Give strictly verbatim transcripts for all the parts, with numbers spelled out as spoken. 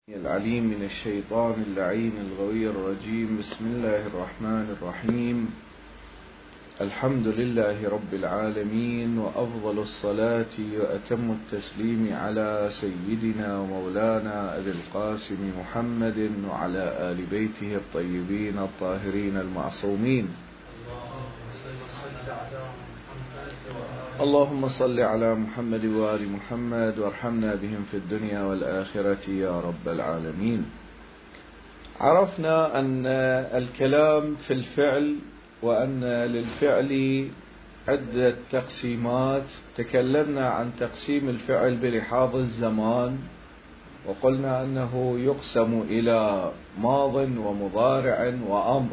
العليم من الشيطان اللعين الغوي الرجيم. بسم الله الرحمن الرحيم. الحمد لله رب العالمين، وأفضل الصلاة وأتم التسليم على سيدنا ومولانا أبي القاسم محمد وعلى آل بيته الطيبين الطاهرين المعصومين. اللهم صل على محمد وآل محمد وارحمنا بهم في الدنيا والآخرة يا رب العالمين. عرفنا أن الكلام في الفعل، وأن للفعل عدة تقسيمات. تكلمنا عن تقسيم الفعل بلحاظ الزمان، وقلنا أنه يقسم إلى ماض ومضارع وأمر.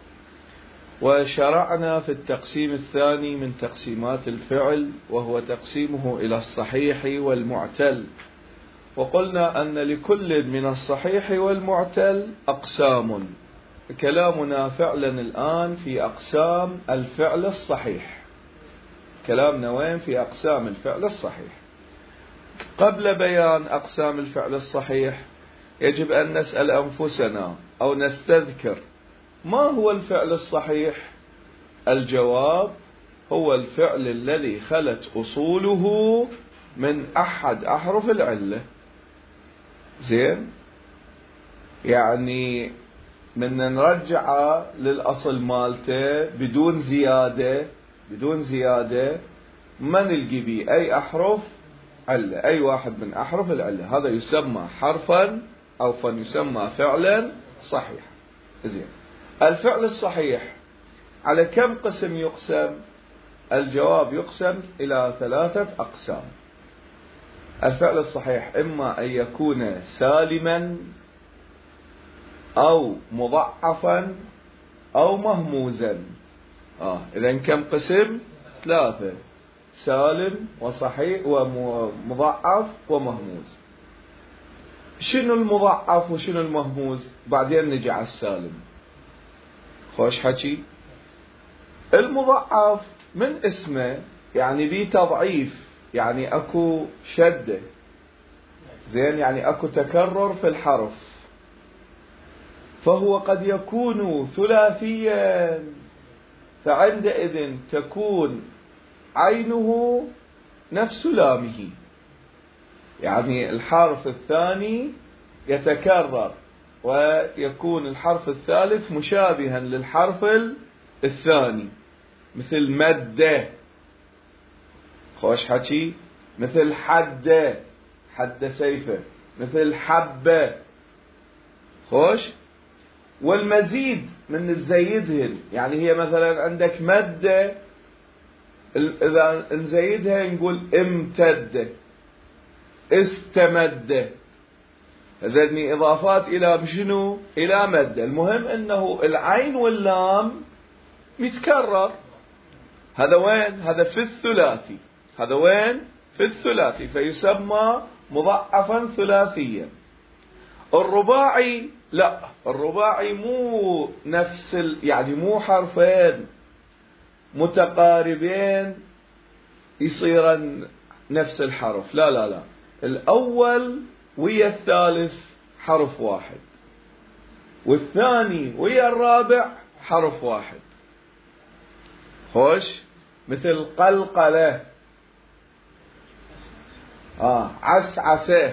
وشرعنا في التقسيم الثاني من تقسيمات الفعل، وهو تقسيمه إلى الصحيح والمعتل. وقلنا أن لكل من الصحيح والمعتل أقسام. كلامنا فعلا الآن في أقسام الفعل الصحيح. كلامنا وين؟ في أقسام الفعل الصحيح. قبل بيان أقسام الفعل الصحيح يجب أن نسأل أنفسنا أو نستذكر ما هو الفعل الصحيح؟ الجواب هو الفعل الذي خلت أصوله من أحد أحرف العلة. زين؟ يعني من نرجع للأصل مالته بدون زيادة بدون زيادة ما نلقي بيه أي أحرف علة، أي واحد من أحرف العلة، هذا يسمى حرفا أو فيسمى فعلا صحيح. زين، الفعل الصحيح على كم قسم يقسم؟ الجواب يقسم إلى ثلاثة أقسام. الفعل الصحيح إما أن يكون سالما أو مضعفا أو مهموزا. آه إذن كم قسم؟ ثلاثة: سالم وصحيح ومضعف ومهموز. شنو المضعف وشنو المهموز؟ بعدين نجي على السالم. خوش حكي. المضعف من اسمه يعني بي تضعيف، يعني اكو شدة، زين، يعني اكو تكرر في الحرف، فهو قد يكون ثلاثيا، فعندئذ تكون عينه نفس لامه، يعني الحرف الثاني يتكرر ويكون الحرف الثالث مشابها للحرف الثاني، مثل مد. خوش حكي. مثل حد، حد سيفه. مثل حبة. خوش. والمزيد من الزيدهن، يعني هي مثلا عندك مد، إذا نزيدها نقول امتد، استمد. هذني إضافات إلى شنو؟ إلى مد. المهم أنه العين واللام يتكرر. هذا وين؟ هذا في الثلاثي. هذا وين؟ في الثلاثي، فيسمى مضعفا ثلاثيا. الرباعي لا، الرباعي مو نفس ال... يعني مو حرفين متقاربين يصيرن نفس الحرف، لا لا لا، الأول ويا الثالث حرف واحد، والثاني ويا الرابع حرف واحد. خوش. مثل قلقلة، آه عسعسة.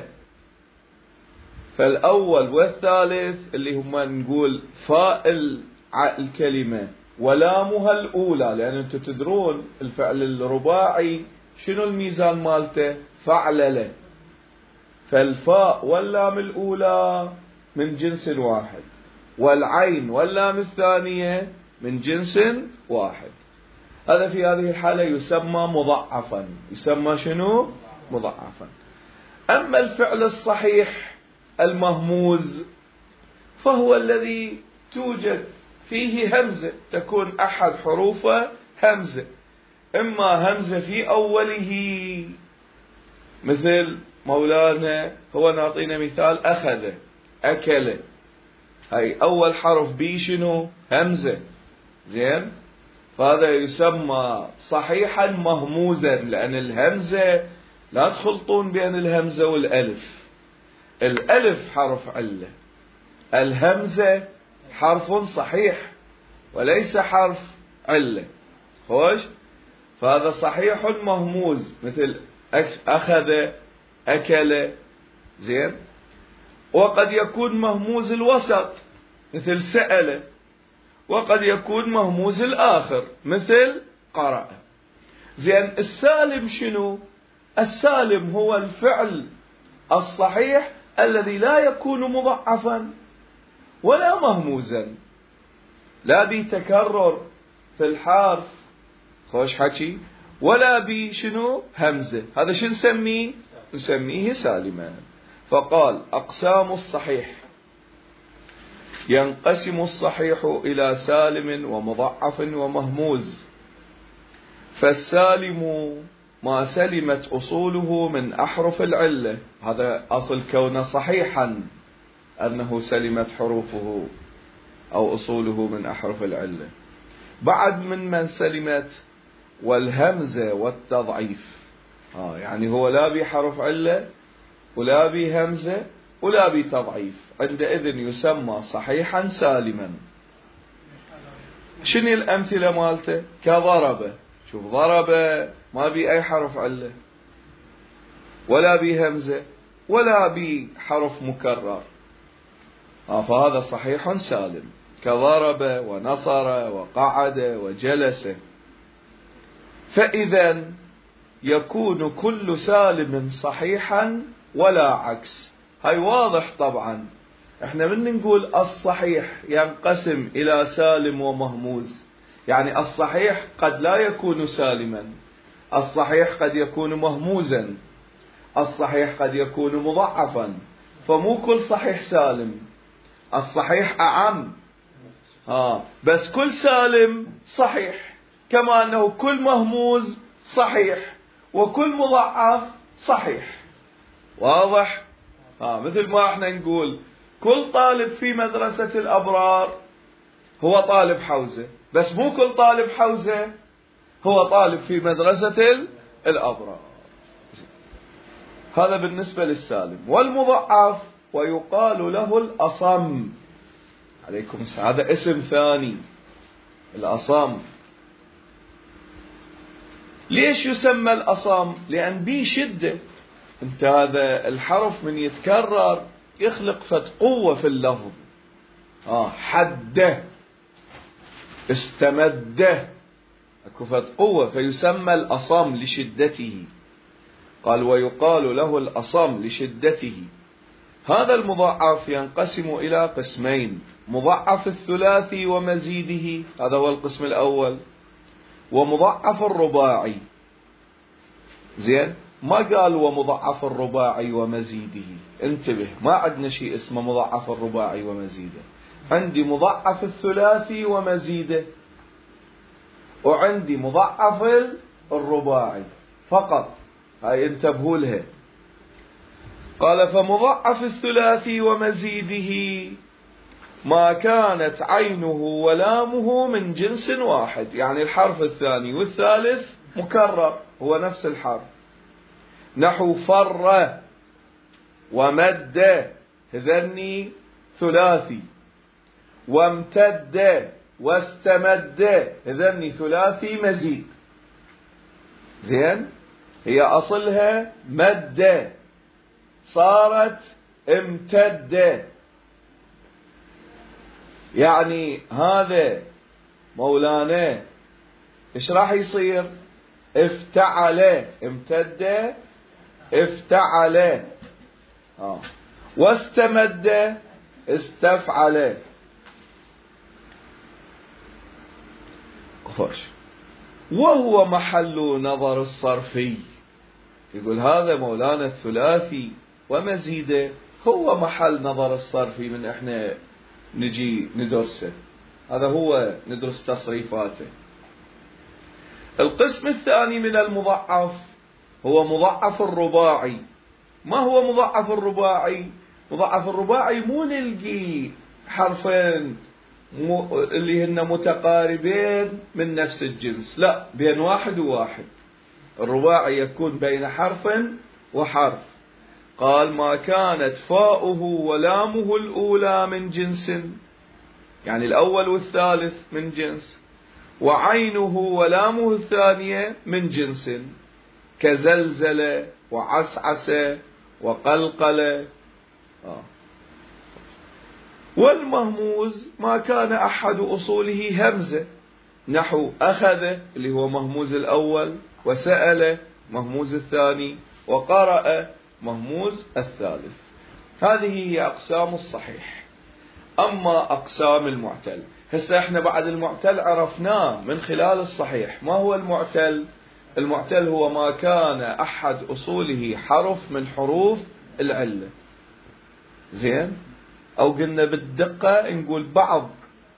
فالأول والثالث اللي هما نقول فاء الكلمة ولامها الأولى، لأن أنتم تدرون الفعل الرباعي شنو الميزان مالته؟ فعلله. فالفاء واللام الأولى من جنس واحد، والعين واللام الثانية من جنس واحد. هذا في هذه الحالة يسمى مضعفا. يسمى شنو؟ مضعفا. أما الفعل الصحيح المهموز فهو الذي توجد فيه همزة، تكون أحد حروفه همزة، إما همزة في أوله، مثل مولانا هو نعطينا مثال أخذ، أكل، هاي أول حرف بي شنو؟ همزة. زين، فهذا يسمى صحيحا مهموزا، لأن الهمزة لا تخلطون بين الهمزة والألف. الألف حرف علة، الهمزة حرف صحيح وليس حرف علة. خوش، فهذا صحيح مهموز مثل أخذ، أكل. زين. وقد يكون مهموز الوسط مثل سأل، وقد يكون مهموز الآخر مثل قرأ. زين. السالم شنو؟ السالم هو الفعل الصحيح الذي لا يكون مضعفا ولا مهموزا، لا بتكرر في الحرف، خوش حكي، ولا بشنو همزة. هذا شو نسميه؟ نسميه سالما. فقال أقسام الصحيح: ينقسم الصحيح إلى سالم ومضعف ومهموز. فالسالم ما سلمت أصوله من أحرف العلة، هذا أصل كونه صحيحا أنه سلمت حروفه أو أصوله من أحرف العلة. بعد من من سلمت والهمزة والتضعيف، آه يعني هو لا بحرف علة ولا بهمزة ولا بتضعيف، عندئذ يسمى صحيحا سالما. شنو الأمثلة مالته؟ كضرب، شوف ضرب ما بي أي حرف علة ولا بهمزة ولا بحرف مكرر، آه فهذا صحيح سالم. كضرب ونصر وقعد وجلس. فإذا يكون كل سالم صحيحا ولا عكس. هاي واضح طبعا. احنا من نقول الصحيح ينقسم إلى سالم ومهموز، يعني الصحيح قد لا يكون سالما، الصحيح قد يكون مهموزا، الصحيح قد يكون مضعفا، فمو كل صحيح سالم، الصحيح أعم. آه بس كل سالم صحيح، كما أنه كل مهموز صحيح وكل مضعف صحيح. واضح؟ آه مثل ما احنا نقول كل طالب في مدرسة الأبرار هو طالب حوزة، بس مو كل طالب حوزة هو طالب في مدرسة الأبرار. هذا بالنسبة للسالم. والمضعف ويقال له الأصم. عليكم السلام. هذا اسم ثاني، الأصم. ليش يسمى الأصم؟ لأن بيه شدة. انت هذا الحرف من يتكرر يخلق فد قوة في اللفظ. آه حده، استمده، اكو فد قوة، فيسمى الأصم لشدته. قال ويقال له الأصم لشدته. هذا المضاعف ينقسم إلى قسمين: مضاعف الثلاثي ومزيده، هذا هو القسم الأول، ومضاعف الرباعي. زين، ما قال ومضاعف الرباعي ومزيده، انتبه، ما عندنا شيء اسمه مضاعف الرباعي ومزيده. عندي مضاعف الثلاثي ومزيده، وعندي مضاعف الرباعي فقط. هاي انتبهوا لها. قال فمضاعف الثلاثي ومزيده ما كانت عينه ولامه من جنس واحد، يعني الحرف الثاني والثالث مكرر، هو نفس الحرف. نحو فر ومد، هذني ثلاثي، وامتد واستمد، هذني ثلاثي مزيد. زين، هي أصلها مد صارت امتد، يعني هذا مولانا ايش راح يصير؟ افتعل، امتد افتعل، آه. واستمد استفعل. خوش. وهو محل نظر الصرفي. يقول هذا مولانا الثلاثي ومزيده هو محل نظر الصرفي من احنا نجي ندرسه، هذا هو ندرس تصريفاته. القسم الثاني من المضاعف هو مضاعف الرباعي. ما هو مضاعف الرباعي؟ مضاعف الرباعي مو نلقي حرفين مو اللي هن متقاربين من نفس الجنس، لا، بين واحد وواحد. الرباعي يكون بين حرف وحرف. قال ما كانت فاؤه ولامه الأولى من جنس، يعني الأول والثالث من جنس، وعينه ولامه الثانية من جنس، كزلزل وعسعس وقلقل. آه. والمهموز ما كان أحد أصوله همزة، نحو أخذ اللي هو مهموز الأول، وسأل مهموز الثاني، وقرأ مهموز الثالث. هذه هي أقسام الصحيح. أما أقسام المعتل، هسه احنا بعد المعتل عرفناه من خلال الصحيح. ما هو المعتل؟ المعتل هو ما كان أحد أصوله حرف من حروف العلة. زين؟ أو قلنا بالدقة نقول بعض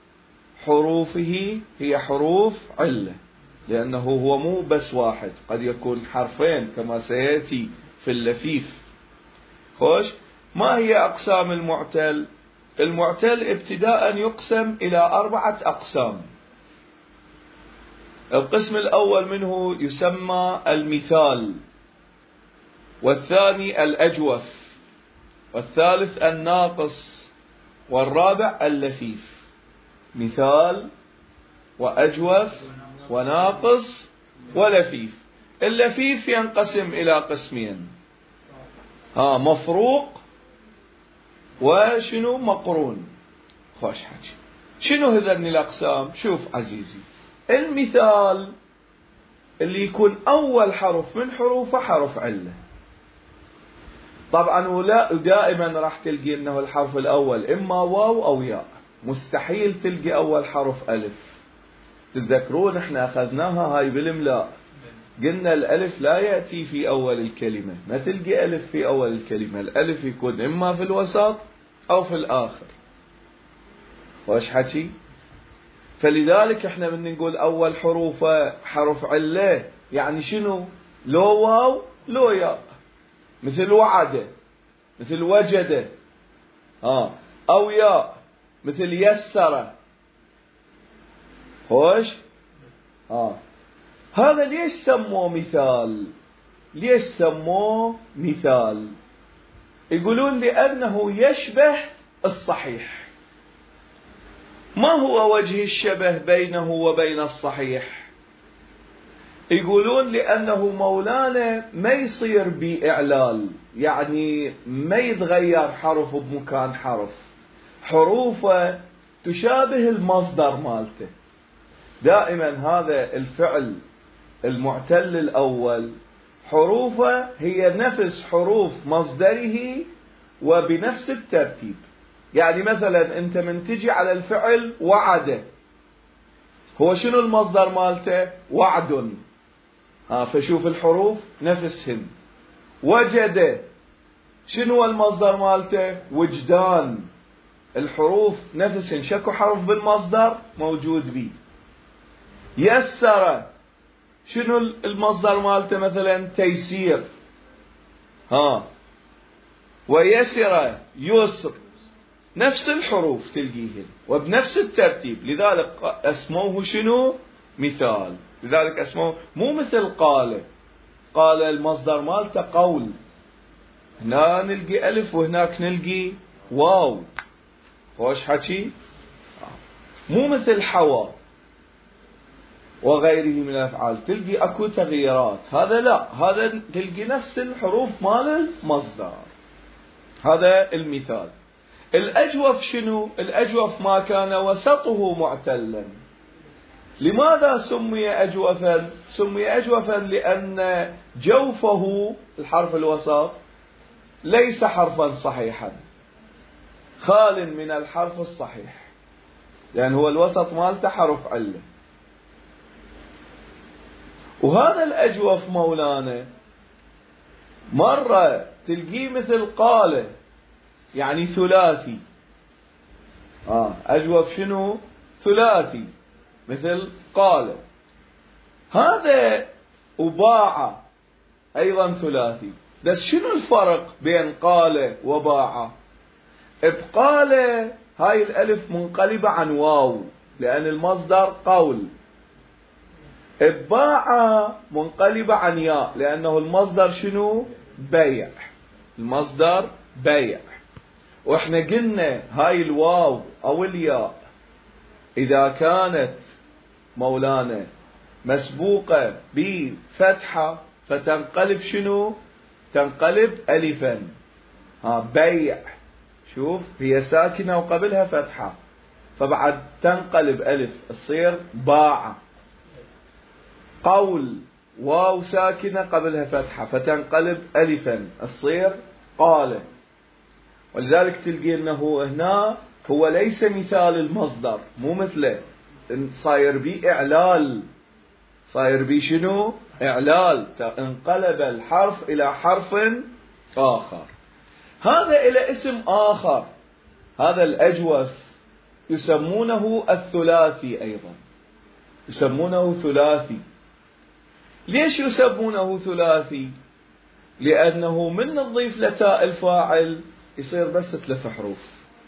حروفه هي حروف علة، لأنه هو مو بس واحد، قد يكون حرفين كما سيأتي في اللفيف. خوش، ما هي أقسام المعتل؟ المعتل ابتداء يقسم إلى أربعة أقسام. القسم الأول منه يسمى المثال، والثاني الأجوف، والثالث الناقص، والرابع اللفيف. مثال وأجوف وناقص ولفيف. اللفيف ينقسم إلى قسمين، ها مفروق وشنو مقرون. خوش حكي. شنو هذين الأقسام؟ شوف عزيزي، المثال اللي يكون أول حرف من حروفه حرف علة. طبعا ولا دائما راح تلقي انه الحرف الأول إما واو أو ياء، مستحيل تلقي أول حرف ألف. تتذكرون احنا أخذناها هاي بالإملاء، قلنا الألف لا يأتي في أول الكلمة، ما تلقي ألف في أول الكلمة، الألف يكون إما في الوسط أو في الآخر. واش حكي؟ فلذلك احنا من نقول أول حروف حرف علة، يعني شنو؟ لو واو لو ياء، مثل وعد، مثل وجد، آه. أو ياء مثل يسر. خوش؟ آه. هذا ليش سموه مثال؟ ليش سموه مثال؟ يقولون لأنه يشبه الصحيح. ما هو وجه الشبه بينه وبين الصحيح؟ يقولون لأنه مولانا ما يصير بإعلال، يعني ما يتغير حرف بمكان حرف، حروفه تشابه المصدر مالته. دائما هذا الفعل المعتل الأول حروفه هي نفس حروف مصدره وبنفس الترتيب. يعني مثلا أنت من تجي على الفعل وعد، هو شنو المصدر مالته؟ وعد. ها فشوف الحروف نفسهن. وجد، شنو المصدر مالته؟ وجدان. الحروف نفسهن، شكو حرف بالمصدر موجود بيه. يسر، شنو المصدر مالته؟ مثلا تيسير. ها ويسر يسر، نفس الحروف تلقيهن وبنفس الترتيب، لذلك اسموه شنو؟ مثال. لذلك اسموه مو مثل قال. قال المصدر مالته قول، هنا نلقي ألف وهناك نلقي واو. خوش حكي؟ مو مثل حوا وغيره من الأفعال تلقي أكو تغييرات. هذا لا، هذا تلقي نفس الحروف مال المصدر. هذا المثال. الأجوف شنو؟ الأجوف ما كان وسطه معتلا. لماذا سمي أجوفا؟ سمي أجوفا لأن جوفه الحرف الوسط ليس حرفا صحيحا، خال من الحرف الصحيح، لأن هو الوسط مالته حرف علة. وهذا الأجوف مولانا مرة تلقيه مثل قال، يعني ثلاثي. آه أجوف شنو؟ ثلاثي، مثل قال. هذا وباع أيضا ثلاثي. بس شنو الفرق بين قال وباع؟ بقال هاي الألف منقلبة عن واو لأن المصدر قول. باع منقلبة عن ياء لأنه المصدر شنو؟ بيع. المصدر بيع. واحنا قلنا هاي الواو او الياء اذا كانت مولانا مسبوقة بفتحة فتنقلب شنو؟ تنقلب ألفا. ها بيع، شوف هي ساكنة وقبلها فتحة، فبعد تنقلب ألف تصير باع. قول واو ساكنة قبلها فتحة فتنقلب ألفا تصير قال. ولذلك تلقي أنه هنا هو ليس مثال المصدر، مو مثله، صاير بي إعلال، صاير بي شنو؟ إعلال، انقلب الحرف إلى حرف آخر. هذا إلى اسم آخر، هذا الأجوف يسمونه الثلاثي، أيضا يسمونه ثلاثي. ليش يسمونه ثلاثي؟ لأنه من نضيف لتاء الفاعل يصير بس ثلاث حروف.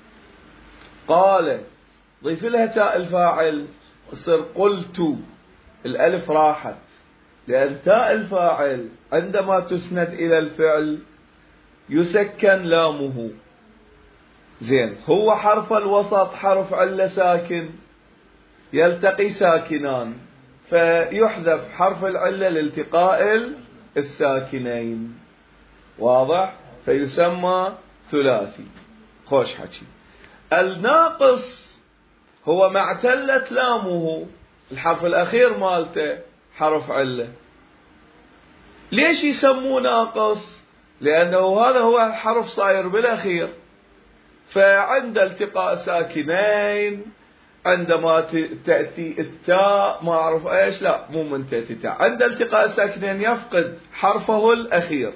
قال ضيف لها تاء الفاعل يصير قلت، الألف راحت، لأن تاء الفاعل عندما تسند إلى الفعل يسكن لامه. زين، هو حرف الوسط حرف علة ساكن، يلتقي ساكنان فيحذف حرف العلة لالتقاء الساكنين، واضح؟ فيسمى ثلاثي. خوش حكي. الناقص هو ما اعتلت لامه، الحرف الأخير مالته حرف علة. ليش يسموه ناقص؟ لأنه هذا هو الحرف صاير بالأخير، فعند التقاء ساكنين عندما تأتي التاء ما أعرف إيش، لا مو من تأتي تاء، عند التقاء ساكنين يفقد حرفه الأخير.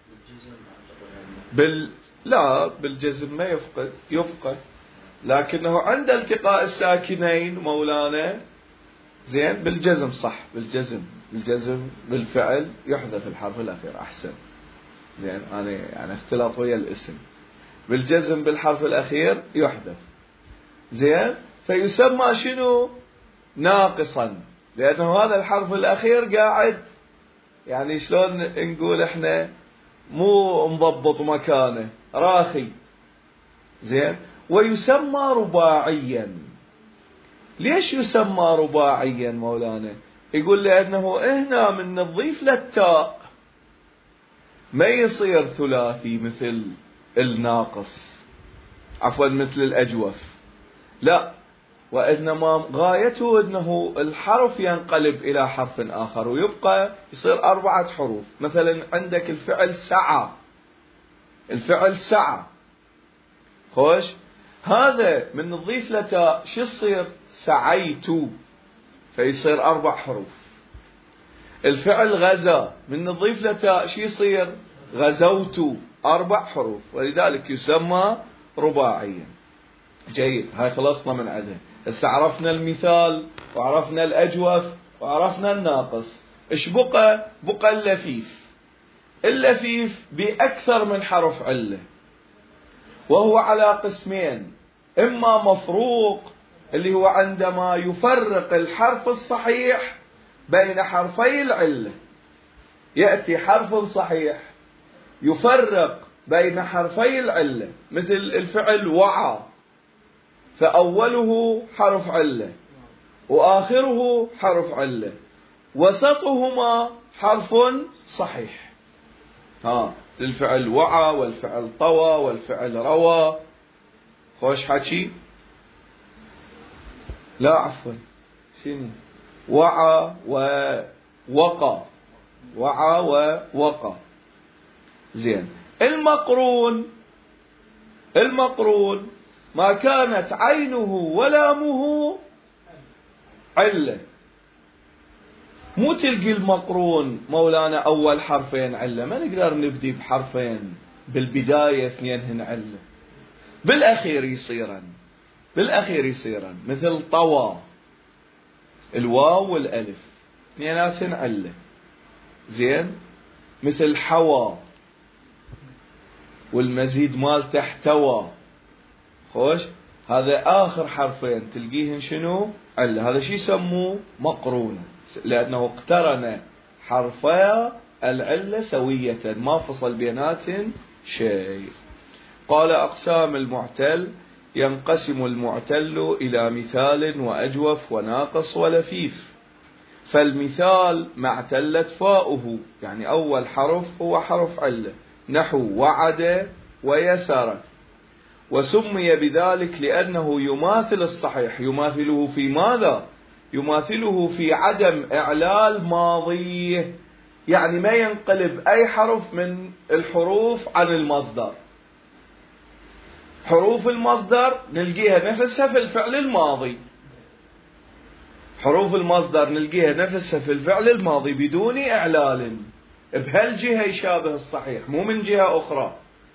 بال لا بالجزم ما يفقد، يفقد، لكنه عند التقاء الساكنين مولانا زين بالجزم، صح بالجزم، بالجزم بالفعل يحذف الحرف الأخير أحسن. زين أنا يعني اختلاط ويا الاسم، بالجزم بالحرف الأخير يحذف. زين، فيسمى شنو؟ ناقصا، لأنه هذا الحرف الأخير قاعد يعني شلون نقول احنا مو مضبط مكانه، راخي. زين، ويسمى رباعيا. ليش يسمى رباعيا مولانا؟ يقول لأنه هنا من نضيف للتاء ما يصير ثلاثي مثل الناقص، عفوا مثل الأجوف، لا، وإنما غايته أنه الحرف ينقلب إلى حرف آخر ويبقى يصير أربعة حروف. مثلا عندك الفعل سعى، الفعل سعى، خوش، هذا من نضيف لتاء شو يصير؟ سعيت، فيصير أربع حروف. الفعل غزا من نضيف لتاء شو يصير؟ غزوت، أربع حروف، ولذلك يسمى رباعيا. جيد، هاي خلصنا من عدها. هسه عرفنا المثال وعرفنا الأجوف وعرفنا الناقص. ايش بقى؟ بقى اللفيف. اللفيف بأكثر من حرف علة، وهو على قسمين: إما مفروق اللي هو عندما يفرق الحرف الصحيح بين حرفي العلة، يأتي حرف صحيح يفرق بين حرفي العلة، مثل الفعل وعى، فأوله حرف علة وآخره حرف علة، وسطهما حرف صحيح. ها، الفعل وعى والفعل طوى والفعل روى. خوش حكي. لا عفوا، شنو؟ وعى ووقى، وعى ووقى. زين، المقرون، المقرون ما كانت عينه ولامه علة. مو تلقي المقرون مولانا أول حرفين علة، ما نقدر نبدي بحرفين بالبداية اثنينهن علة، بالأخير يصيرن، بالأخير يصيرن. مثل طوى، الواو والألف اثنيناتهن علة. زين، مثل حوى والمزيد مال تحتوى. خوش، هذا آخر حرفين تلقيهن شنو؟ علة. هذا شي يسموه مقرون، لأنه اقترن حرفا العلة سوية، ما فصل بيناتهن شيء. قال أقسام المعتل: ينقسم المعتل إلى مثال وأجوف وناقص ولفيف. فالمثال ما اعتلت فاؤه، يعني أول حرف هو حرف علة، نحو وعد ويسر، وسمي بذلك لأنه يماثل الصحيح. يماثله في ماذا؟ يماثله في عدم إعلال ماضيه، يعني ما ينقلب أي حرف من الحروف عن المصدر. حروف المصدر نلقيها نفسها في الفعل الماضي، حروف المصدر نلقيها نفسها في الفعل الماضي بدون إعلال، بهالجهة يشابه الصحيح مو من جهة أخرى.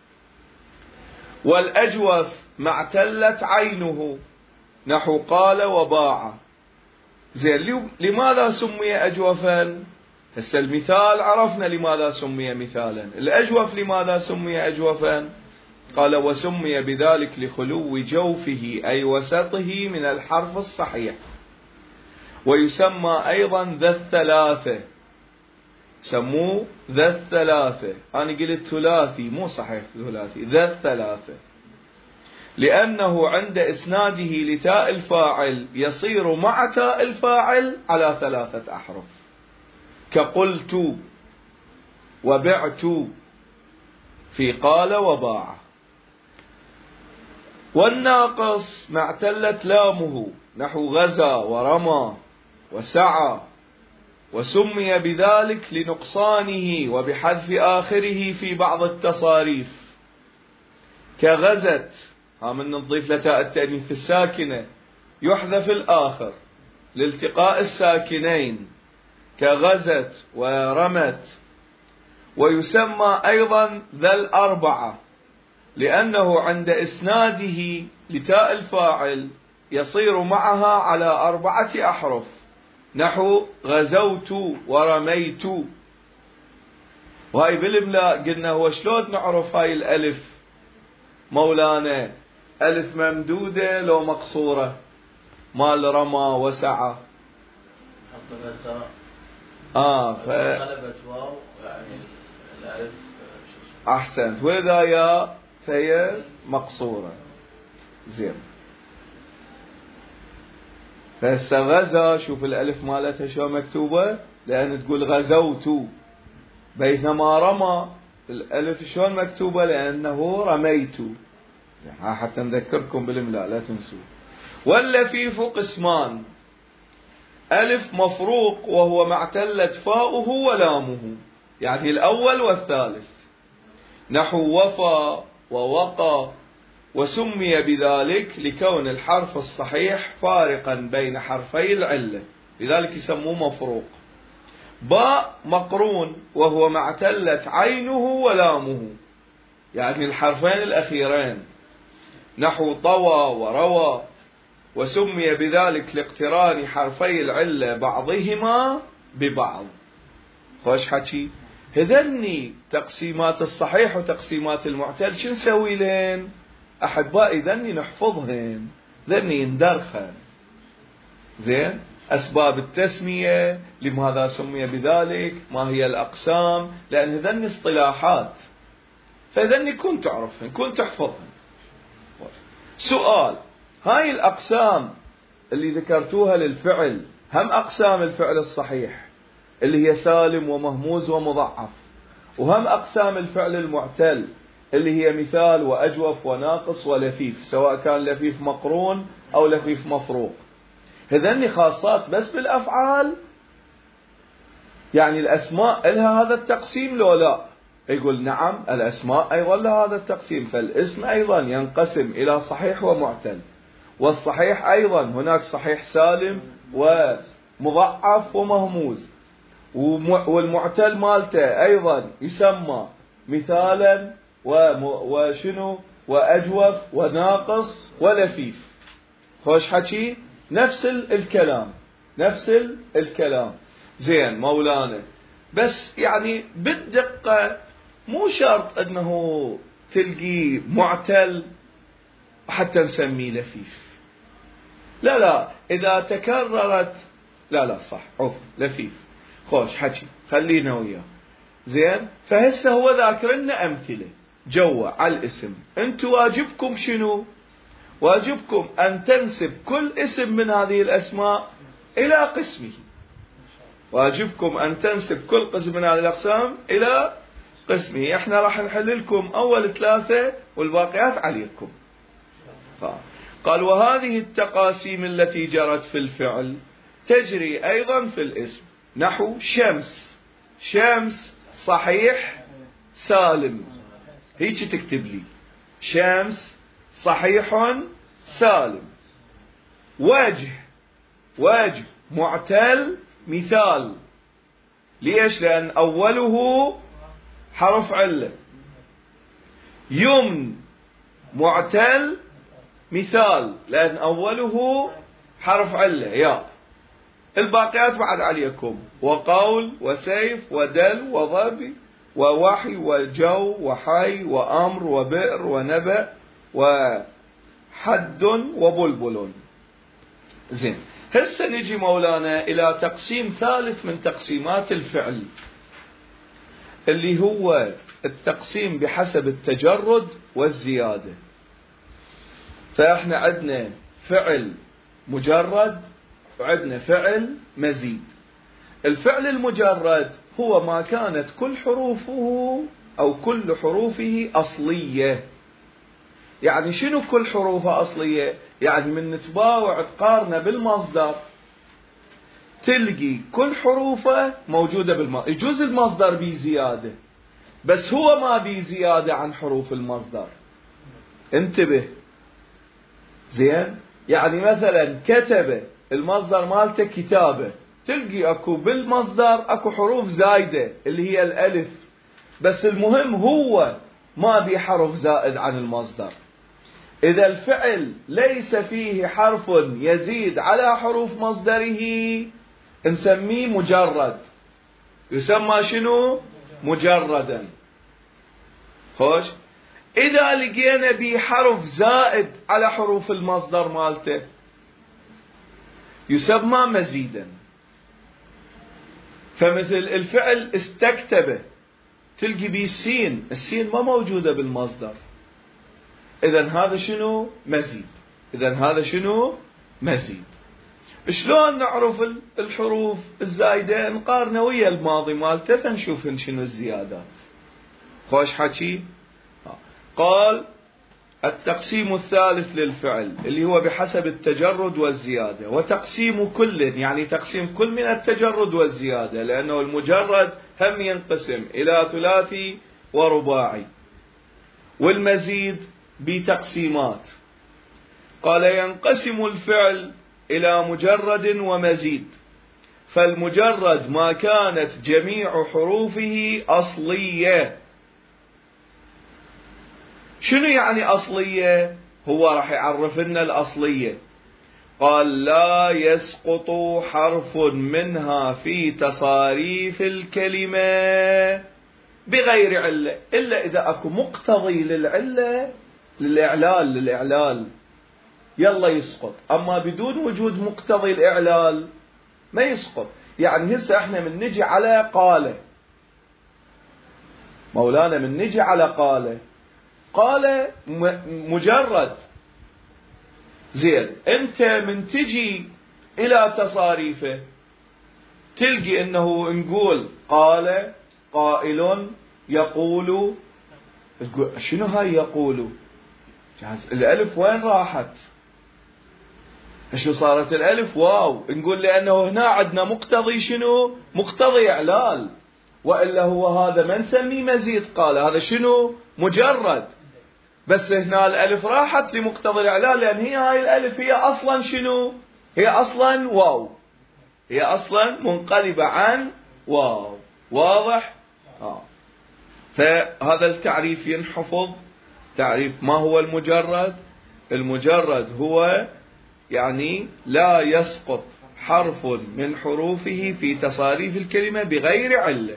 والأجوف ما اعتلت عينه، نحو قال وباع. زين، لماذا سمي أجوفا؟ هسه المثال عرفنا لماذا سمي مثالا، الأجوف لماذا سمي أجوفا؟ قال: وسمي بذلك لخلو جوفه أي وسطه من الحرف الصحيح. ويسمى أيضا ذا الثلاثة، سموه ذا الثلاثة. أنا قلت ثلاثي مو صحيح ثلاثي، ذا الثلاثة، لأنه عند إسناده لتاء الفاعل يصير مع تاء الفاعل على ثلاثة أحرف، كقلت وبعت في قال وباع. والناقص ما اعتلت لامه، نحو غزا ورمى وسعى، وسمي بذلك لنقصانه وبحذف آخره في بعض التصاريف، كغزت، ها من نضيف لتاء التأنيث الساكنة يحذف الآخر لالتقاء الساكنين، كغزت ورمت. ويسمى أيضا ذا الأربعة، لأنه عند إسناده لتاء الفاعل يصير معها على أربعة أحرف، نحو غزوت ورميت. وهاي بالإملاء قلنا هو شلون نعرف هاي الألف مولانا؟ ألف ممدودة لو مقصورة؟ مال رمى وسعى. آه ف... قلبت واو يعني الألف. أحسنت. وإذا يا فهي مقصورة. زين. فهسه غزا، شوف الألف مالتها شو مكتوبة، لأن تقول غزوت، بينما رمى الألف شلون مكتوبة؟ لأنه رميت. حتى نذكركم بالإملاء لا تنسوا. واللفيف قسمان: ألف مفروق وهو ما اعتلت فاؤه ولامه، يعني الأول والثالث، نحو وفى ووقى. وسمي بذلك لكون الحرف الصحيح فارقا بين حرفي العلة، لذلك يسموه مفروق. باء مقرون وهو ما اعتلت عينه ولامه، يعني الحرفين الأخيرين، نحو طوى وروى. وسمي بذلك لاقتران حرفي العلة بعضهما ببعض. خوش حكي. هذني تقسيمات الصحيح وتقسيمات المعتل شو نسوي لهن؟ أحبائي ذني نحفظهن، ذني ندرخن. زين، أسباب التسمية، لماذا سمي بذلك، ما هي الأقسام، لأن ذني اصطلاحات، فذني كن تعرفهن كن تحفظهن. سؤال: هاي الأقسام اللي ذكرتوها للفعل هم أقسام الفعل الصحيح اللي هي سالم ومهموز ومضعف، وهم أقسام الفعل المعتل اللي هي مثال وأجوف وناقص ولفيف، سواء كان لفيف مقرون أو لفيف مفروق. هذني خاصات بس بالأفعال، يعني الأسماء لها هذا التقسيم لو لا؟ يقول نعم، الأسماء أيضا لها هذا التقسيم. فالاسم أيضا ينقسم إلى صحيح ومعتل، والصحيح أيضا هناك صحيح سالم ومضعف ومهموز، والمعتل مالته أيضا يسمى مثالا وشنو وأجوف وناقص ولفيف. خوش حكي، نفس الكلام نفس الكلام. زين مولانا، بس يعني بالدقة مو شرط أنه تلقي معتل حتى نسميه لفيف. لا لا، إذا تكررت لا لا صح عف لفيف. خوش حكي، خلينا وياه. زين، فهسه هو ذاكر لنا أمثلة. جوا على الاسم. انتوا واجبكم شنو؟ واجبكم أن تنسب كل اسم من هذه الأسماء إلى قسمه. واجبكم أن تنسب كل قسم من هذه الأقسام إلى قسمه. احنا راح نحل لكم أول ثلاثة والباقيات عليكم. قال وهذه التقاسيم التي جرت في الفعل تجري أيضا في الاسم، نحو شمس. شمس صحيح سالم، هيك تكتب لي شمس صحيح سالم. وجه، وجه معتل مثال. ليش؟ لأن أوله حرف علة. يمن معتل مثال، لأن أوله حرف علة يا. الباقيات بعد عليكم. وقول وسيف ودل وظبي ووحي وجو وحي وأمر وبئر ونبأ وحد وبلبل. زين، هسه نجي مولانا إلى تقسيم ثالث من تقسيمات الفعل، اللي هو التقسيم بحسب التجرد والزيادة. فإحنا عندنا فعل مجرد وعندنا فعل مزيد. الفعل المجرد هو ما كانت كل حروفه أو كل حروفه أصلية. يعني شنو كل حروفه أصلية؟ يعني من نتباوع تقارنه بالمصدر تلقي كل حروفه موجودة بالمصدر. يجوز المصدر بي زيادة، بس هو ما بي زيادة عن حروف المصدر. انتبه زين. يعني مثلا كتب، المصدر مالته كتابة، تلقي اكو بالمصدر اكو حروف زايدة اللي هي الالف، بس المهم هو ما بي حرف زائد عن المصدر. إذا الفعل ليس فيه حرف يزيد على حروف مصدره نسميه مجرد. يسمى شنو؟ مجردا. خوش. إذا لقينا بيه حرف زائد على حروف المصدر مالته يسمى مزيدا. فمثل الفعل استكتب، تلقي بيه السين، السين ما موجودة بالمصدر، إذن هذا شنو؟ مزيد. إذن هذا شنو؟ مزيد. شلون نعرف الحروف الزايدة؟ نقارنه ويا الماضي مالته فنشوف شنو الزيادات. خوش حكي. قال التقسيم الثالث للفعل اللي هو بحسب التجرد والزيادة. وتقسيم كل، يعني تقسيم كل من التجرد والزيادة، لأنه المجرد هم ينقسم إلى ثلاثي ورباعي، والمزيد بتقسيمات. قال ينقسم الفعل إلى مجرد ومزيد. فالمجرد ما كانت جميع حروفه أصلية. شنو يعني أصلية؟ هو راح يعرف لنا الأصلية. قال لا يسقط حرف منها في تصاريف الكلمة بغير علة، إلا إذا أكو مقتضي للعلة، للإعلال للإعلال يلا يسقط. أما بدون وجود مقتضي الإعلال ما يسقط. يعني هسه احنا من نجي على قال، مولانا من نجي على قال، قال مجرد. زين، انت من تجي الى تصاريفه تلقي انه نقول قال قائل يقول. شنو هاي يقول؟ الالف وين راحت؟ شو صارت الالف واو؟ نقول لانه هنا عندنا مقتضي شنو؟ مقتضي اعلال، والا هو هذا ما نسميه مزيد. قال هذا شنو؟ مجرد، بس هنا الالف راحت لمقتضى الاعلال، لان هي هاي الالف هي اصلا شنو؟ هي اصلا واو، هي اصلا منقلبة عن واو. واضح؟ آه. فهذا التعريف ينحفظ. تعريف ما هو المجرد؟ المجرد هو يعني لا يسقط حرف من حروفه في تصاريف الكلمة بغير علة.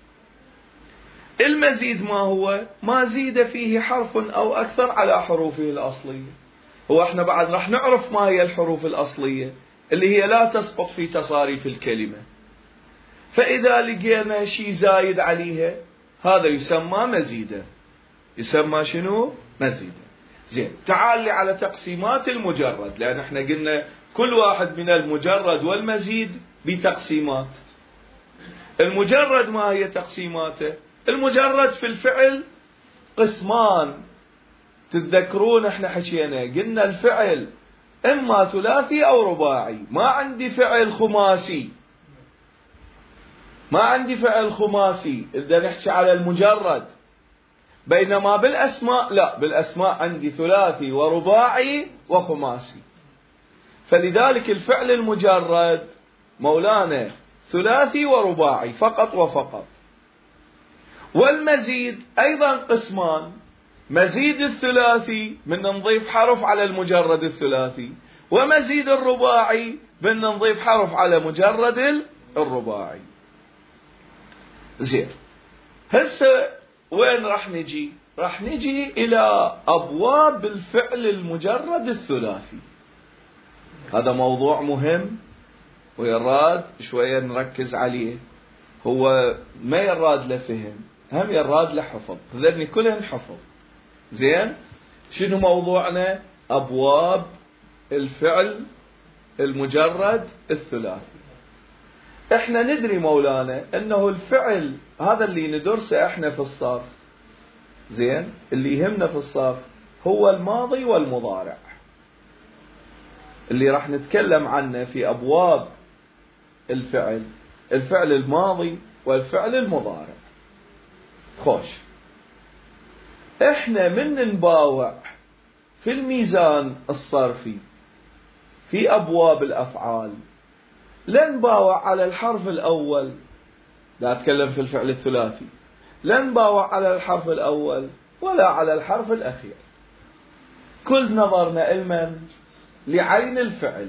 المزيد ما هو؟ ما زيد فيه حرف أو أكثر على حروفه الأصلية. هو احنا بعد راح نعرف ما هي الحروف الأصلية اللي هي لا تسقط في تصاريف الكلمة. فإذا لقينا شيء زايد عليها هذا يسمى مزيدا. يسمى شنو؟ مزيدا. زين، تعال لي على تقسيمات المجرد، لأن احنا قلنا كل واحد من المجرد والمزيد بتقسيمات. المجرد ما هي تقسيماته؟ المجرد في الفعل قسمان. تتذكرون احنا حكينا قلنا الفعل اما ثلاثي او رباعي، ما عندي فعل خماسي، ما عندي فعل خماسي إذا نحكي على المجرد. بينما بالأسماء لا، بالأسماء عندي ثلاثي ورباعي وخماسي. فلذلك الفعل المجرد مولانا ثلاثي ورباعي فقط وفقط. والمزيد أيضا قسمان، مزيد الثلاثي من نضيف حرف على المجرد الثلاثي، ومزيد الرباعي من نضيف حرف على مجرد الرباعي. زين، هسه وين راح نجي؟ راح نجي إلى أبواب الفعل المجرد الثلاثي. هذا موضوع مهم ويراد شوية نركز عليه. هو ما يراد لفهم، هم يراد لحفظ، ذني كلهن حفظ. زين، شنو موضوعنا؟ أبواب الفعل المجرد الثلاثي. احنا ندري مولانا انه الفعل هذا اللي ندرسه احنا في الصرف، زين، اللي يهمنا في الصرف هو الماضي والمضارع، اللي راح نتكلم عنه في ابواب الفعل، الفعل الماضي والفعل المضارع. خوش، احنا من نباوع في الميزان الصرفي في ابواب الافعال لا نباوع على الحرف الأول، لا أتكلم في الفعل الثلاثي، لا نباوع على الحرف الأول ولا على الحرف الأخير. كل نظرنا المن لعين الفعل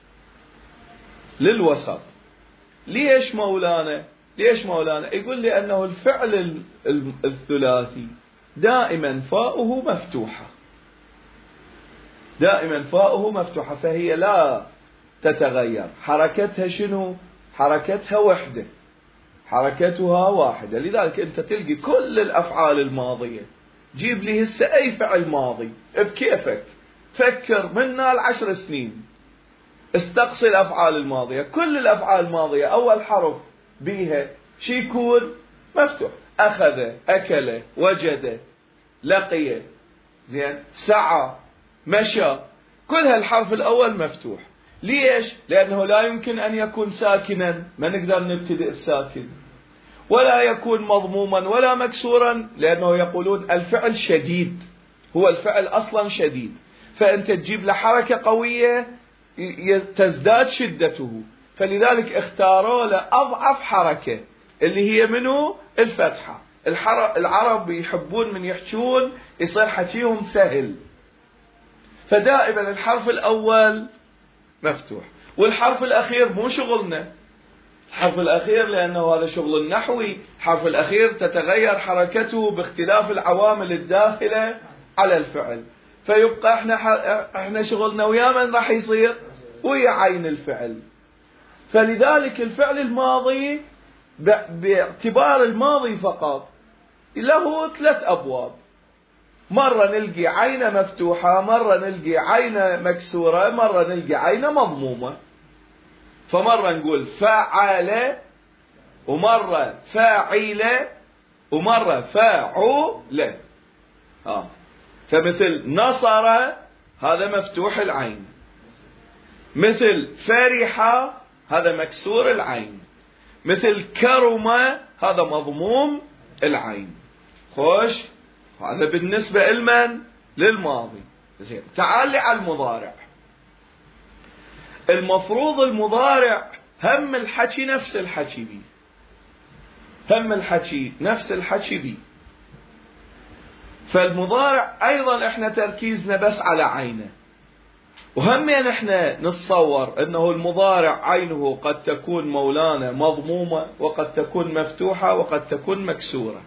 للوسط. ليش مولانا؟ ليش مولانا؟ يقول لي أنه الفعل الثلاثي دائما فاؤه مفتوحة، دائما فاؤه مفتوحة، فهي لا تتغير. حركتها شنو؟ حركتها وحدة، حركتها واحدة. لذلك أنت تلقي كل الأفعال الماضية، جيب لي هسه أي فعل ماضي بكيفك، فكر منا العشر سنين، استقصي الأفعال الماضية، كل الأفعال الماضية أول حرف بيها شي يكون مفتوح. أخذ، أكل، وجد، لقي، زين، سعى، مشى، كل هالحرف الأول مفتوح. ليش؟ لأنه لا يمكن أن يكون ساكنا، ما نقدر نبتدئ بساكن، ولا يكون مضموما ولا مكسورا، لأنه يقولون الفعل شديد، هو الفعل أصلا شديد، فأنت تجيب له حركة قوية تزداد شدته، فلذلك اختاروا له أضعف حركة اللي هي منه الفتحة. العرب يحبون من يحجون يصير حكيهم سهل، فدائما الحرف الأول مفتوح، والحرف الأخير مو شغلنا. الحرف الأخير لأنه هذا شغل النحوي، الحرف الأخير تتغير حركته باختلاف العوامل الداخلة على الفعل، فيبقى احنا احنا شغلنا ويا من راح يصير؟ ويا عين الفعل. فلذلك الفعل الماضي باعتبار الماضي فقط له ثلاث أبواب. مرة نلقي عين مفتوحة، مرة نلقي عين مكسورة، مرة نلقي عين مضمومة. فمرة نقول فعل، ومرة فاعل، ومرة فاعل. آه. فمثل نصر هذا مفتوح العين، مثل فرح هذا مكسور العين، مثل كرم هذا مضموم العين. خوش، هذا بالنسبة لمن؟ للماضي. زين، تعال لي على المضارع. المفروض المضارع هم الحكي نفس الحكي بي، هم الحكي نفس الحكي بي. فالمضارع أيضا احنا تركيزنا بس على عينه، وهمين احنا نتصور انه المضارع عينه قد تكون مولانا مضمومة، وقد تكون مفتوحة، وقد تكون مكسورة.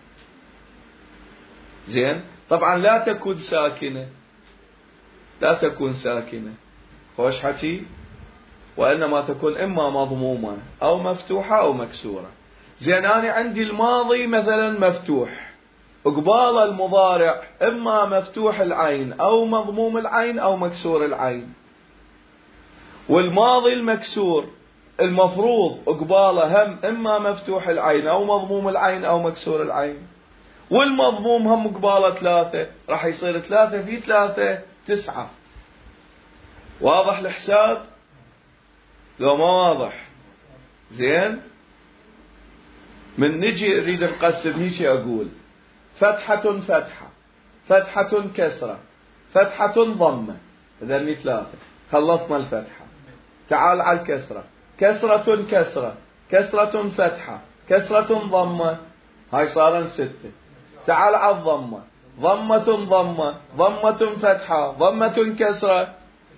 زين، طبعا لا تكون ساكنة، لا تكون ساكنة، خوش حكي، وإنما تكون إما مضمومة أو مفتوحة أو مكسورة. زين، أنا عندي الماضي مثلا مفتوح، قبال المضارع إما مفتوح العين أو مضموم العين أو مكسور العين. والماضي المكسور المفروض قباله هم إما مفتوح العين أو مضموم العين أو مكسور العين. والمضموم هم قباله ثلاثة، راح يصير ثلاثة في ثلاثة تسعة. واضح الحساب؟ لو ما واضح زين. من نجي نريد نقسم هيك أقول فتحة فتحة، فتحة كسرة، فتحة ضمة، إذن ثلاثة. خلصنا الفتحة. تعال على الكسرة، كسرة كسرة، كسرة فتحة، كسرة ضمة، هاي صارن ستة. تعال على الضمة، ضمة ضمة، ضمة فتحة، ضمة كسرة،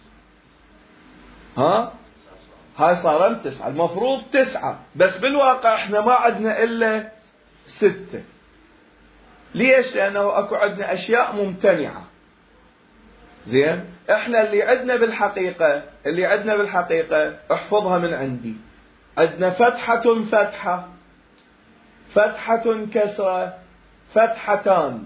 ها هاي صارن تسعة. المفروض تسعة، بس بالواقع احنا ما عندنا إلا ستة. ليش؟ لأنه أكو عندنا أشياء ممتنعة. زين، احنا اللي عندنا بالحقيقة اللي عندنا بالحقيقة احفظها من عندي. عندنا فتحة فتحة، فتحة كسرة، فتحتان.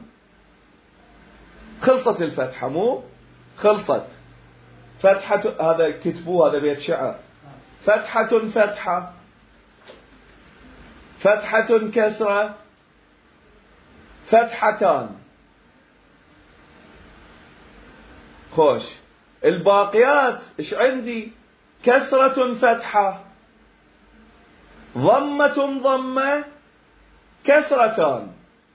خلصت الفتحة مو؟ خلصت. فتحة، هذا كتبوه، هذا بيت شعر. فتحة فتحة، فتحة كسرة، فتحتان. خوش. الباقيات ايش عندي؟ كسرة فتحة، ضمة ضمة، كسرتان.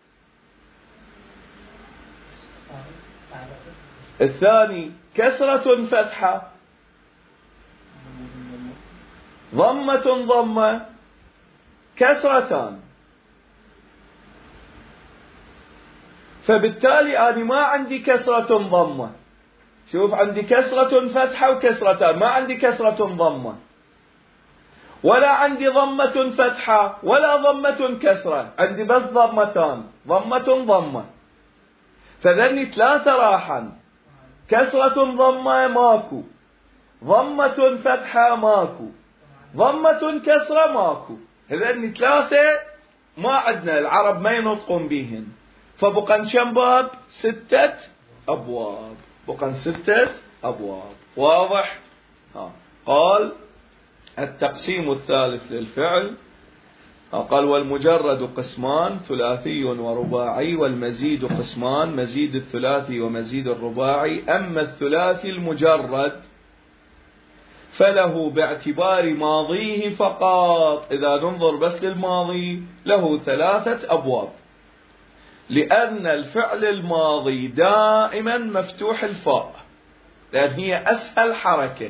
الثاني كسرة فتحة، ضمة ضمة، كسرتان. فبالتالي أنا ما عندي كسرة ضمة. شوف، عندي كسرة فتحة وكسرتان، ما عندي كسرة ضمة، ولا عندي ضمة فتحة ولا ضمة كسرة، عندي بس ضمتان، ضمة ضمة. فذني ثلاثة راحا، كسرة ضمة ماكو، ضمة فتحة ماكو، ضمة كسرة ماكو. هذني ثلاثة ما عندنا، العرب ما ينطقون بيهن. فبقى كم باب؟ ستة أبواب. بقى ستة أبواب. واضح؟ ها. قال التقسيم الثالث للفعل، قال والمجرد قسمان، ثلاثي ورباعي، والمزيد قسمان، مزيد الثلاثي ومزيد الرباعي. أما الثلاثي المجرد فله باعتبار ماضيه فقط، إذا ننظر بس للماضي له ثلاثة أبواب، لأن الفعل الماضي دائما مفتوح الفاء، لأن هي أسهل حركة.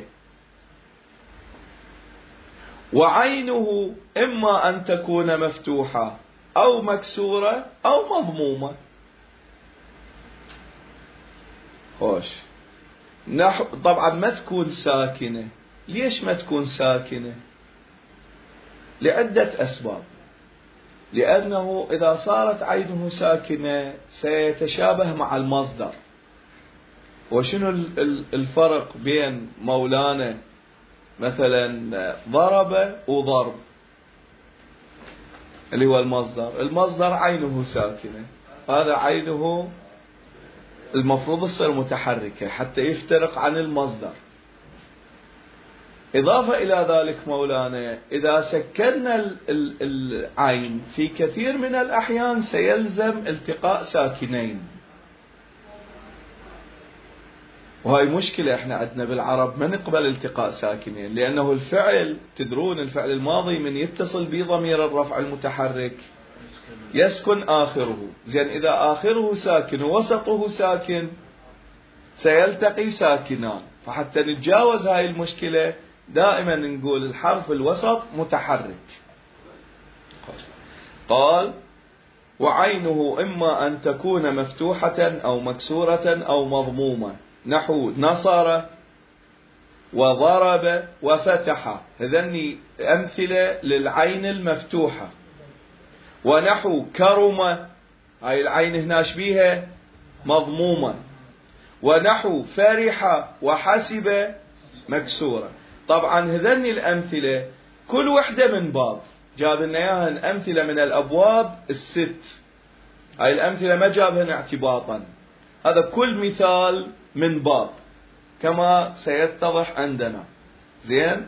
وعينه إما أن تكون مفتوحة أو مكسورة أو مضمومة. خوش. نحو طبعا ما تكون ساكنة. ليش ما تكون ساكنة؟ لعدة أسباب. لأنه إذا صارت عينه ساكنة سيتشابه مع المصدر. وشنو الفرق بين مولانا مثلا ضرب وضرب اللي هو المصدر؟ المصدر عينه ساكنة، هذا عينه المفروض تصير متحركة حتى يفترق عن المصدر. إضافة إلى ذلك مولانا إذا سكننا العين في كثير من الأحيان سيلزم التقاء ساكنين، وهي مشكلة احنا عندنا بالعرب ما نقبل التقاء ساكنين، لأنه الفعل تدرون الفعل الماضي من يتصل بضمير الرفع المتحرك يسكن آخره. زين، إذا آخره ساكن ووسطه ساكن سيلتقي ساكنان، فحتى نتجاوز هاي المشكلة دائما نقول الحرف الوسط متحرك. قال وعينه إما أن تكون مفتوحة أو مكسورة أو مضمومة، نحو نصر وضرب وفتح، هذني أمثلة للعين المفتوحة. ونحو كرم، هاي العين هناش بيها مضمومة. ونحو فرح وحسب مكسورة. طبعا هذني الأمثلة كل وحدة من باب، جاب لنا إياها أمثلة من الأبواب الست. هاي الأمثلة ما جابهن اعتباطا، هذا كل مثال من باب كما سيتضح عندنا. زين.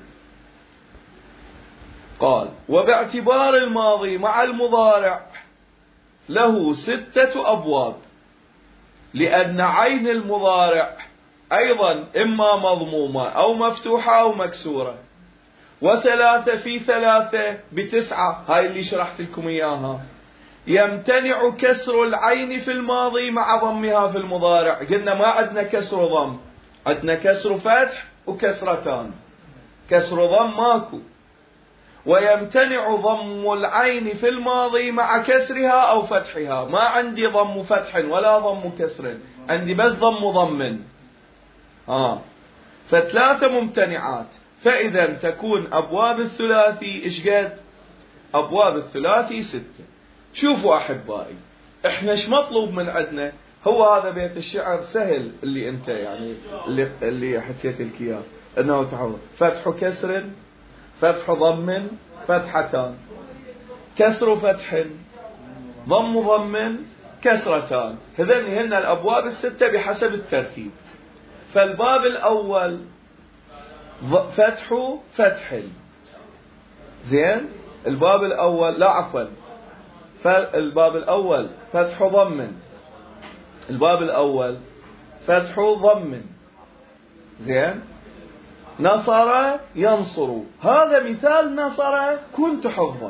قال وباعتبار الماضي مع المضارع له ستة أبواب، لأن عين المضارع أيضا إما مضمومة أو مفتوحة أو مكسورة، وثلاثة في ثلاثة بتسعة، هاي اللي شرحت لكم إياها. يمتنع كسر العين في الماضي مع ضمها في المضارع. قلنا ما عندنا كسر ضم، عندنا كسر فتح وكسرتان، كسر ضم ماكو. ويمتنع ضم العين في الماضي مع كسرها أو فتحها، ما عندي ضم فتح ولا ضم كسر، عندي بس ضم ضم. آه. فثلاثة ممتنعات. فإذا تكون أبواب الثلاثي إيش قد؟ أبواب الثلاثي ستة. شوفوا أحبائي، إحنا إيش مطلوب من عندنا؟ هو هذا بيت الشعر سهل اللي أنت يعني اللي اللي حكيت لك إياه، أنه تعود فتح كسر، فتح ضم، فتحتان، كسر فتح، ضم ضم، كسرتان. هذين هن الأبواب الستة بحسب الترتيب. فالباب الأول فتح فتح. زين. الباب الأول لا عفوا فالباب الأول فتح ضم، الباب الأول فتح ضم. زين. نصر ينصر، هذا مثال نصر كنت حفظه.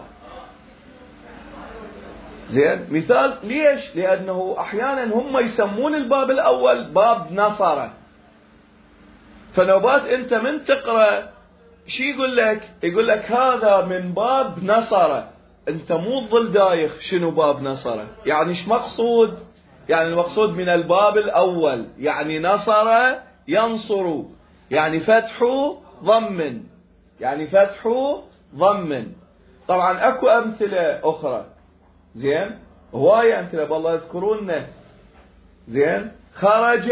زين. مثال ليش؟ لأنه أحيانا هم يسمون الباب الأول باب نصر، فنوبات أنت من تقرأ شي يقول لك؟ يقول لك هذا من باب نصر، أنت مو تظل دايخ شنو باب نصر، يعني إيش مقصود؟ يعني المقصود من الباب الأول، يعني نصر ينصر، يعني فتح ضم، يعني فتح ضم. طبعا أكو أمثلة أخرى. زين. هواية أمثلة بالله يذكرون. زين. خرج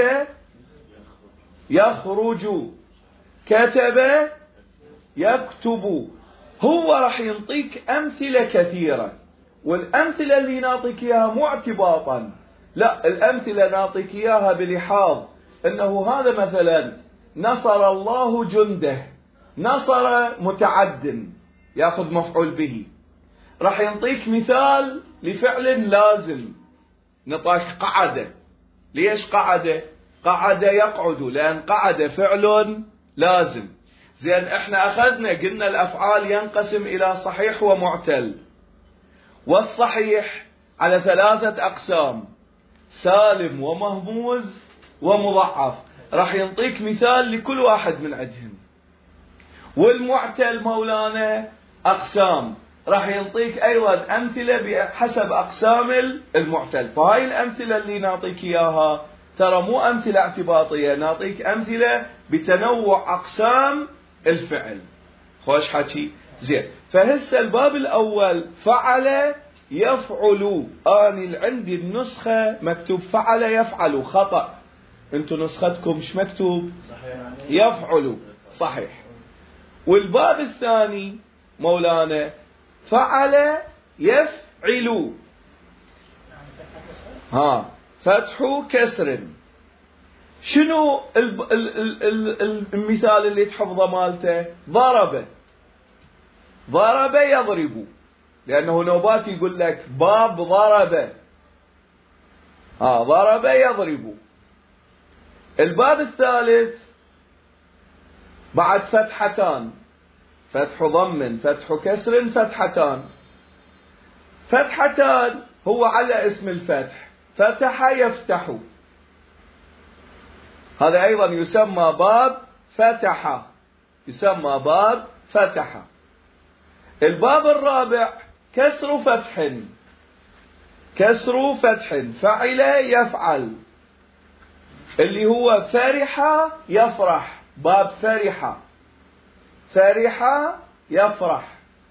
يخرج، كتب يكتب. هو راح ينطيك أمثلة كثيرة، والأمثلة اللي نعطيك إياها مو اعتباطا، لا، الأمثلة نعطيك إياها بلحاظ أنه هذا مثلا نصر الله جنده، نصر متعد يأخذ مفعول به. راح ينطيك مثال لفعل لازم، نطاك قعد. ليش قعد؟ قعد يقعد، لأن قعد فعل لازم. زين. احنا أخذنا قلنا الأفعال ينقسم إلى صحيح ومعتل، والصحيح على ثلاثة أقسام: سالم ومهموز ومضعف. راح ينطيك مثال لكل واحد من عندهم. والمعتل مولانا أقسام، راح ينطيك أيضا أمثلة بحسب أقسام المعتل. فهاي الأمثلة اللي نعطيك إياها ترى مو أمثلة اعتباطية، نعطيك أمثلة بتنوع أقسام الفعل. خوش حكي. زين. فهسه الباب الأول فعل يفعل، أنا عندي النسخة مكتوب فعل يفعل، خطأ. انتو نسختكم مش مكتوب يفعل، صحيح. والباب الثاني مولانا فعل يفعل، ها فتح كسر. شنو المثال اللي تحفظه مالته؟ ضرب، ضرب يضرب، لأنه نوبات يقول لك باب ضرب، ها ضرب يضرب. الباب الثالث بعد فتحتان، فتح ضم، فتح كسر، فتحتان. فتحتان هو على اسم الفتح، فتح يفتح، هذا أيضا يسمى باب فتح، يسمى باب فتح. الباب الرابع كسر فتح، كسر فتح، فعل يفعل، اللي هو فرح يفرح، باب فرح، فرح يفرح.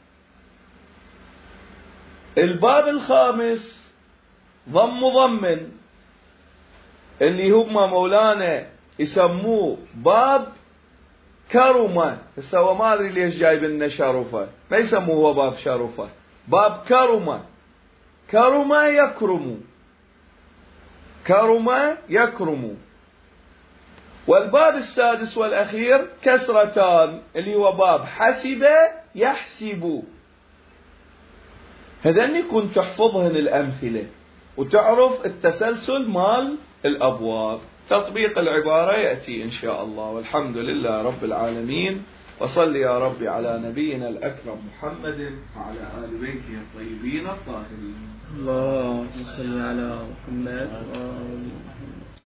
الباب الخامس ضم ضم، اللي هم مولانا يسموه باب كرمة. هسه هو ما ادري ليش جايب لنا شرفة، ما يسموه هو باب شرفة، باب كرمة. كرمة يكرم، كرم يكرم. والباب السادس والأخير كسرتان، اللي هو باب حسب يحسب. هذني كنت تحفظهن الأمثلة وتعرف التسلسل مال الأبواب. تطبيق العبارة يأتي إن شاء الله. والحمد لله رب العالمين، وصل يا ربي على نبينا الأكرم محمد وعلى آل بيته الطيبين الطاهرين. اللهم صل على محمد وآل